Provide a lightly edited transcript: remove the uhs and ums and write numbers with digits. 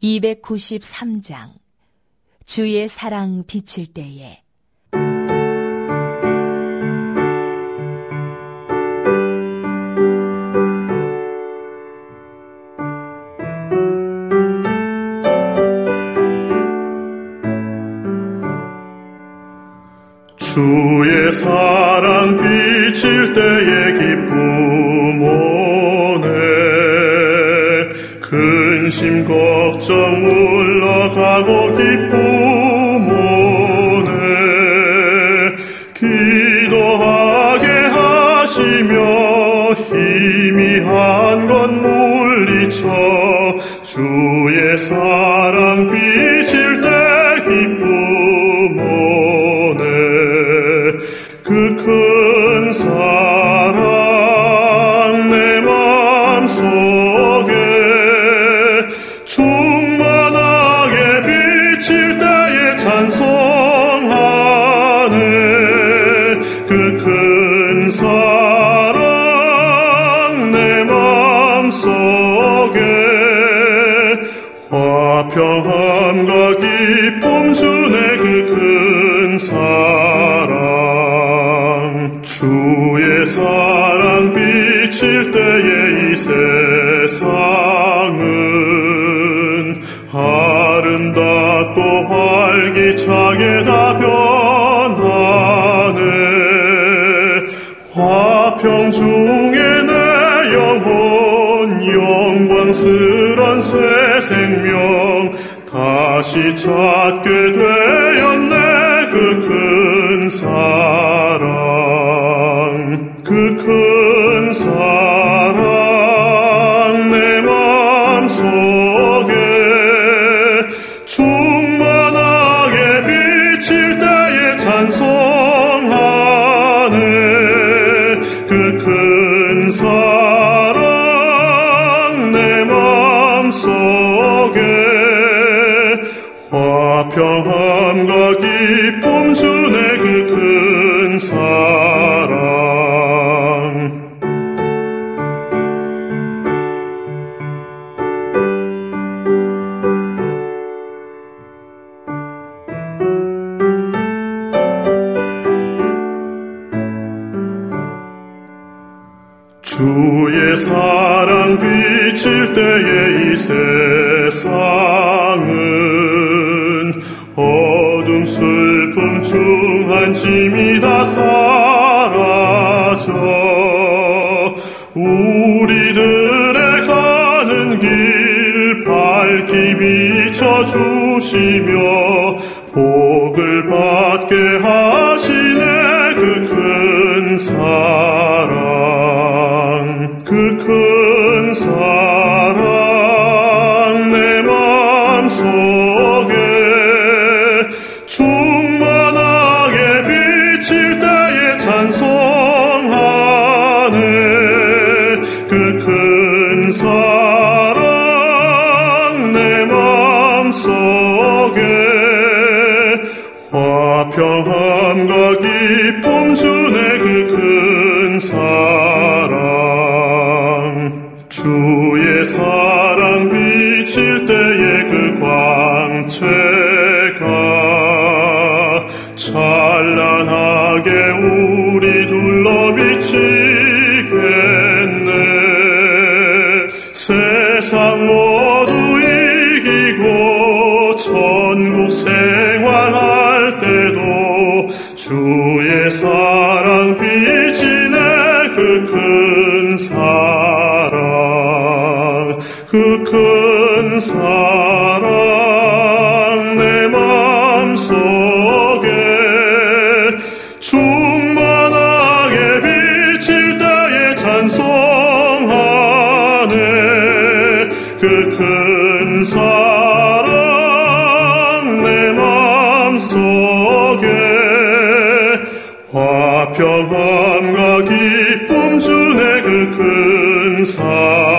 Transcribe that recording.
293장 주의 사랑 비칠 때에. 주의 사랑 비칠 때에 기쁨 오네. 근심 걱정 물러가고 기쁨 오네. 기도하게 하시며 희미한 것 물리쳐 주의 사랑 비칠 때 기쁨 오네. 그 큰 사랑 내 맘속에 충만하게 비칠 때에 찬송하네. 그 큰 사랑 내 맘속에 화평함과 기쁨 주네. 그 큰 사랑 주의 사랑 비칠 때에 이 세상은 아름답고 활기차게 다 변하네. 화평 중에 내 영혼 영광스런 새 생명 다시 찾게 되었네. 그 큰 사랑 그 큰 사랑 내 맘속에 충만하게 비칠 때에 찬송하네. 그 큰 사랑 내 맘속에 화평함과 기쁨 주네. 그 큰 사랑 주의 사랑 비칠 때에 이 세상은 어둠 슬픔 중한 짐이 다 사라져 우리들의 가는 길 밝히 비춰주시며 복을 받게 하시네. 그 큰 사랑 그 큰 사랑 내 맘속에 충만하게 비칠 때에 찬송하네. 그 큰 사랑 내 맘속에 화평함과 기쁨 주네. 그 큰 사랑 주의 사랑 비칠 때에 그 광채가 찬란하게 우리 둘러 비치겠네. 세상 모두 이기고 천국 생활할 때도 주의 사랑 비치네. 그 큰 사랑 그 큰 사랑 내 맘속에 충만하게 비칠 때에 찬송하네. 그 큰 사랑 내 맘속에 화평함과 기쁨 주네. 그 큰 사랑